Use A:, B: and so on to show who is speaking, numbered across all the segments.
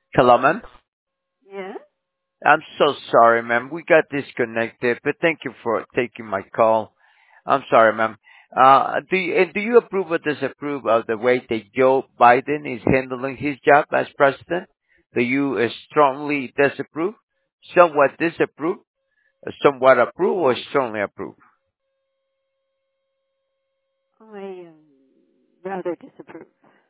A: Hello, ma'am.
B: Yes?
A: I'm so sorry, ma'am. We got disconnected, but thank you for taking my call. I'm sorry, ma'am. Do you approve or disapprove of the way that Joe Biden is handling his job as president? Do you strongly disapprove, somewhat disapprove, somewhat approve, or strongly approve?
B: I rather disapprove.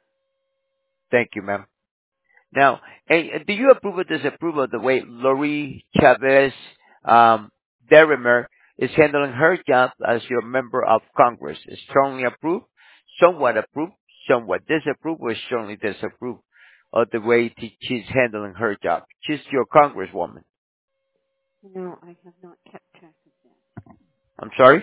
A: Thank you, ma'am. Now, do you approve or disapprove of the way Lori Chavez um, Derrimer is handling her job as your member of Congress? Strongly approve, somewhat approve, somewhat disapprove, or strongly disapprove of the way she's handling her job? She's your congresswoman.
B: No, I have not kept track of that.
A: I'm sorry?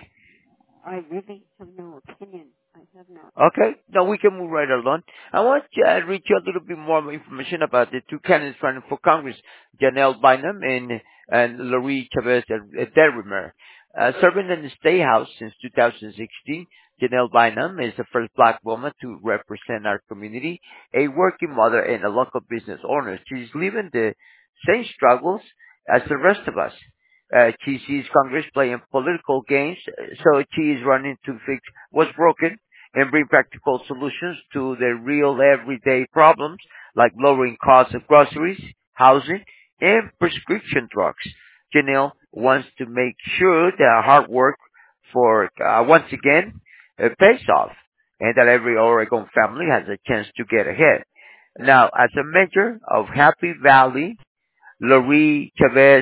B: I really have no opinion. I have not.
A: Okay. Now we can move right along. I want to read you a little bit more information about the two candidates running for Congress, Janelle Bynum and Laurie Chavez Derrimer. Serving in the State House since 2016, Janelle Bynum is the first black woman to represent our community, a working mother and a local business owner. She's living the same struggles as the rest of us. She sees Congress playing political games, so she is running to fix what's broken and bring practical solutions to the real everyday problems like lowering costs of groceries, housing, and prescription drugs. Janelle wants to make sure that our hard work for once again pays off and that every Oregon family has a chance to get ahead. Now, as a measure of Happy Valley, Laurie Chavez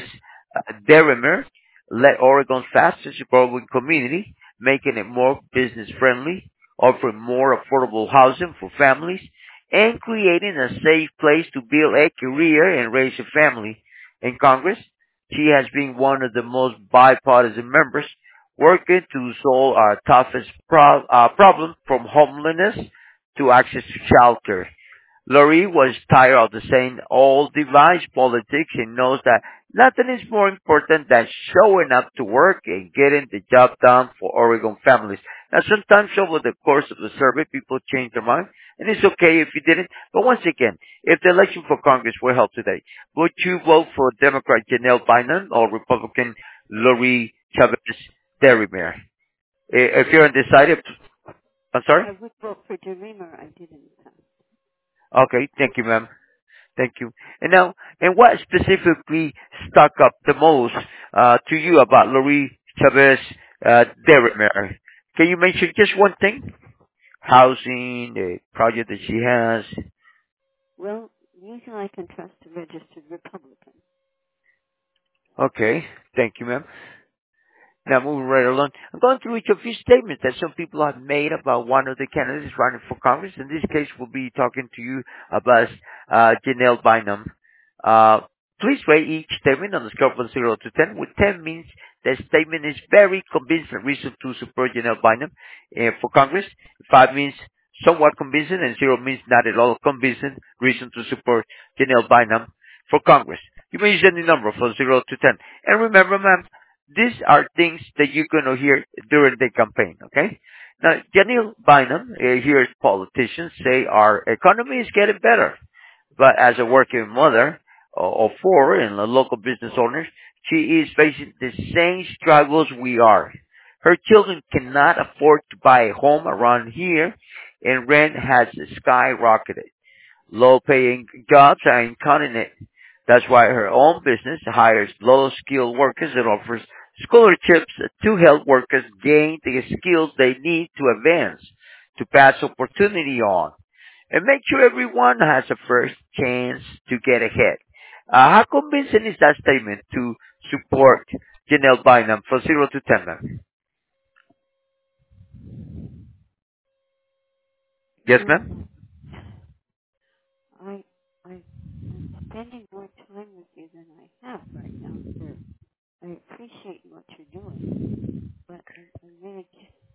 A: Derrimer led Oregon's fastest growing community, making it more business friendly, offering more affordable housing for families, and creating a safe place to build a career and raise a family. In Congress, she has been one of the most bipartisan members, working to solve our toughest problem from homelessness to access to childcare. Laurie was tired of the same old device politics and knows that nothing is more important than showing up to work and getting the job done for Oregon families. Now, sometimes over the course of the survey, people change their mind, and it's okay if you didn't. But once again, if the election for Congress were held today, would you vote for Democrat Janelle Bynum or Republican Laurie Chavez Derrimer? If you're undecided, I'm sorry?
B: I would vote for Dreamer. I did in the past.
A: Okay, thank you, ma'am. Thank you. And now, and what specifically stuck up the most to you about Laurie Chavez Derrimer? Can you mention just one thing? Housing, the project that she has.
B: Well, usually I can trust a registered Republican.
A: Okay, thank you, ma'am. Now, moving right along, I'm going to read a few statements that some people have made about one of the candidates running for Congress. In this case, we'll be talking to you about Janelle Bynum. Uh, please rate each statement on the scale from 0 to 10, with 10 means the statement is very convincing reason to support Janelle Bynum for Congress. 5 means somewhat convincing, and 0 means not at all convincing reason to support Janelle Bynum for Congress. You may use any number from 0 to 10. And remember, ma'am, these are things that you're going to hear during the campaign, okay? Now, Janelle Bynum hears politicians say our economy is getting better. But as a working mother of four and a local business owner, she is facing the same struggles we are. Her children cannot afford to buy a home around here, and rent has skyrocketed. Low-paying jobs are inconvenient. That's why her own business hires low-skilled workers and offers scholarships to help workers gain the skills they need to advance, to pass opportunity on, and make sure everyone has a first chance to get ahead. How convincing is that statement to support Janelle Bynum from 0 to 10, ma'am? Yes,
B: Well,
A: ma'am?
B: I, I, I'm spending more time with you than I have right now, sir. I appreciate what you're doing, but I really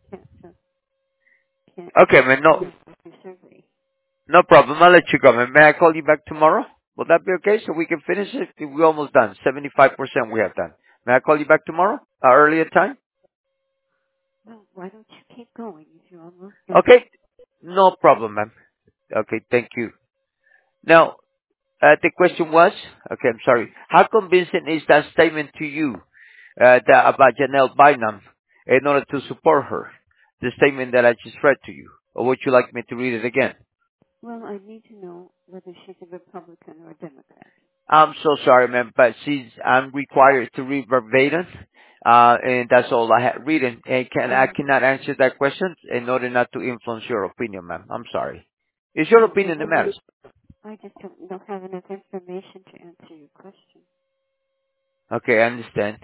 B: can't
A: Okay, man, no,
B: finish your survey.
A: no problem. I'll let you go, man. May I call you back tomorrow? Will that be okay? So we can finish it? We're almost done. 75% we have done. May I call you back tomorrow? Earlier time?
B: Well, why don't you keep going if you're almost done?
A: Okay. No problem, ma'am. Okay, thank you. Now, The question was, okay, I'm sorry. How convincing is that statement to you about Janelle Bynum in order to support her? The statement that I just read to you. Or would you like me to read it again?
B: Well, I need to know whether she's a Republican or a Democrat.
A: I'm so sorry, ma'am, but I'm required to read verbatim, and that's all I have written. And I
B: Um,
A: cannot answer that question in order not to influence your opinion, ma'am. I'm sorry. It's your
B: well,
A: opinion that matters.
B: I just don't have enough information to answer your question.
A: Okay, I understand.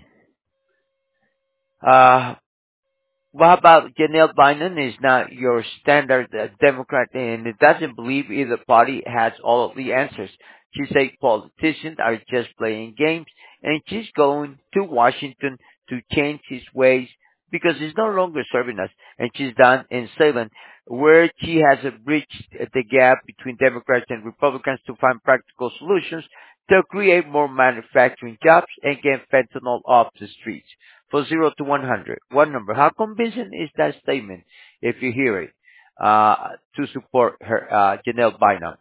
A: Uh, What about Janelle Bynum is not your standard Democrat and it doesn't believe either party has all of the answers. She says politicians are just playing games and she's going to Washington to change his ways because he's no longer serving us. And she's done in Salem where she has bridged the gap between Democrats and Republicans to find practical solutions to create more manufacturing jobs and get fentanyl off the streets for 0 to 100. One number. How convincing is that statement if you hear it to support her, Janelle Bynum?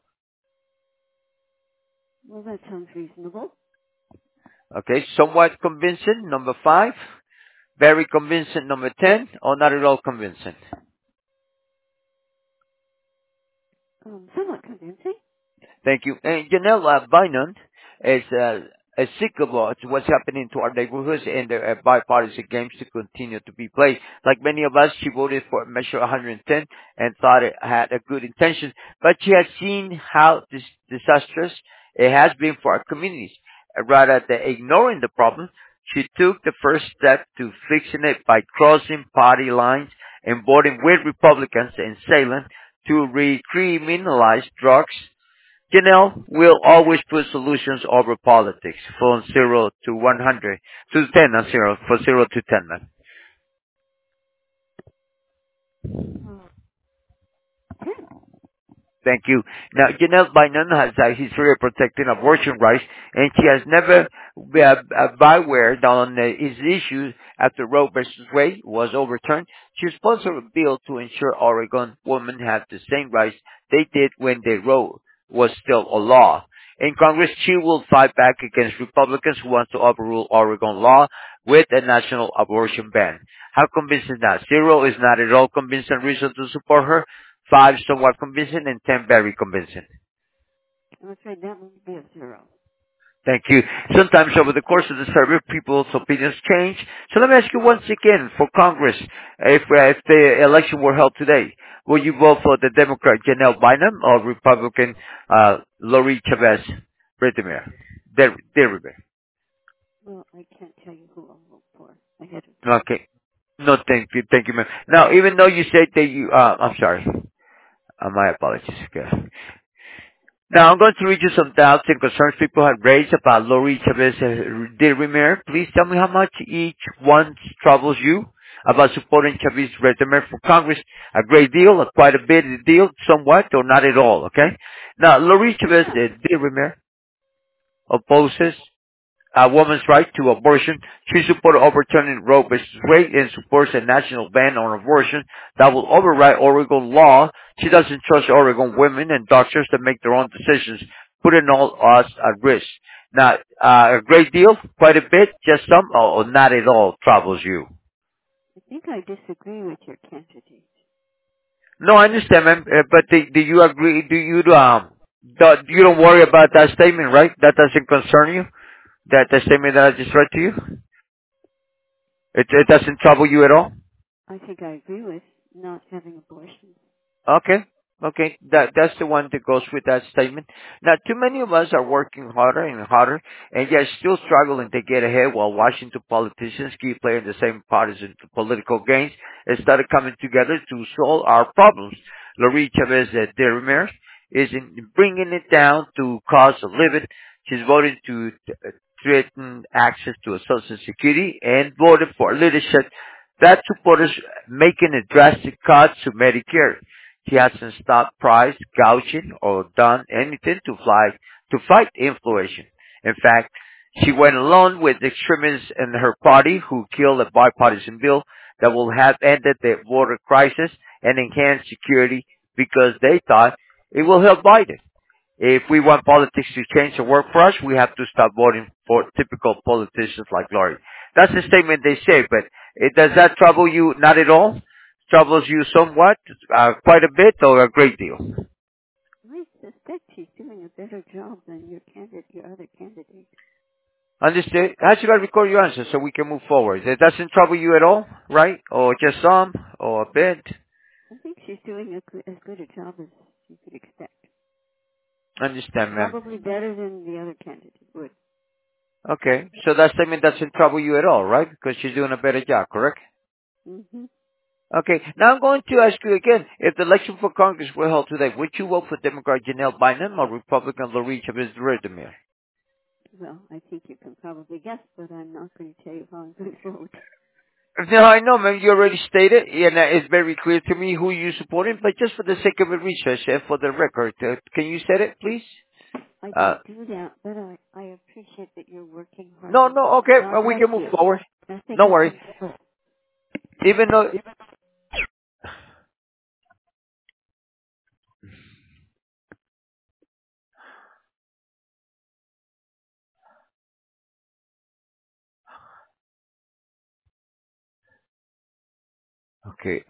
B: Well, that sounds reasonable.
A: Okay, somewhat convincing. Number 5. Very convincing. Number 10. Or not at all convincing.
B: Somewhat convincing.
A: Thank you. And Janelle Bynum is a signal to what's happening to our neighborhoods and the bipartisan games to continue to be played. Like many of us, she voted for Measure 110 and thought it had a good intention, but she has seen how disastrous it has been for our communities. Rather than ignoring the problem, she took the first step to fixing it by crossing party lines and voting with Republicans in Salem to recriminalize drugs. Janelle will always put solutions over politics from 0 to 100 to 10 on 0 for 0 to 10 man.
B: Oh,
A: Thank you. Now, Janelle Bynum has a history of protecting abortion rights, and she has never byword on his issues after Roe versus Wade was overturned. She sponsored a bill to ensure Oregon women have the same rights they did when the Roe was still a law. In Congress, she will fight back against Republicans who want to overrule Oregon law with a national abortion ban. How convincing that? 0 is not at all convincing reason to support her. 5 somewhat convincing, and 10 very convincing.
B: I'm afraid that would be a 0.
A: Thank you. Sometimes over the course of the survey, people's opinions change. So let me ask you once again, for Congress, if the election were held today, will you vote for the Democrat Janelle Bynum or Republican Lori Chavez Redemir? Derrimer.
B: Well, I can't tell you who I'll vote for ahead of time.
A: Okay. No, thank you, ma'am. Now, even though you said that I'm sorry. My apologies. Okay. Now, I'm going to read you some doubts and concerns people have raised about Lori Chavez de Rimer. Please tell me how much each one troubles you about supporting Chavez Redemer for Congress. A great deal, quite a bit of a deal, somewhat, or not at all, okay? Now, Lori Chavez de Rimer opposes a woman's right to abortion. She supported overturning Roe versus Wade and supports a national ban on abortion that will override Oregon law. She doesn't trust Oregon women and doctors to make their own decisions, putting all us at risk. Now, a great deal, quite a bit, just some, or not at all troubles you.
B: I think I disagree with your candidate.
A: No, I understand, ma'am, but do you agree, you don't worry about that statement, right? That doesn't concern you? That the statement that I just read to you? It doesn't trouble you at all?
B: I think I agree with not having abortions.
A: Okay. Okay. That's the one that goes with that statement. Now, too many of us are working harder and harder and yet still struggling to get ahead while Washington politicians keep playing the same partisan political games instead of coming together to solve our problems. Lori Chavez de Ramirez is bringing it down to cost of living. She's voting to threaten access to a Social Security and voted for leadership that supporters making a drastic cut to Medicare. He hasn't stopped price gouging or done anything to fight inflation. In fact, she went along with extremists in her party who killed a bipartisan bill that will have ended the border crisis and enhanced security because they thought it will help Biden. If we want politics to change and work for us, we have to stop voting for typical politicians like Lori. That's the statement they say, but does that trouble you? Not at all? Troubles you somewhat? Quite a bit or a great deal?
B: I suspect she's doing a better job than your other candidate.
A: Understood. I should record your answer so we can move forward. It doesn't trouble you at all, right? Or just some, or a bit?
B: I think she's doing as good a job as you could expect.
A: Understand, ma'am.
B: Probably better than the other candidate would.
A: Okay. So that statement doesn't trouble you at all, right? Because she's doing a better job, correct?
B: Hmm.
A: Okay. Now I'm going to ask you again, if the election for Congress were held today, would you vote for Democrat Janelle Bynum or Republican Lori Chavez Redemir?
B: Well, I think you can probably guess, but I'm not going to tell you how I'm going to vote.
A: No, I know, ma'am. You already stated, and it's very clear to me who you're supporting. But just for the sake of the research and for the record, can you say it, please?
B: I
A: Uh,
B: don't do that, but I appreciate that you're working hard.
A: no, no. Okay,
B: God
A: we
B: bless
A: can move
B: you.
A: forward.
B: I think
A: No
B: you
A: worry.
B: can do it.
A: Even though. Okay.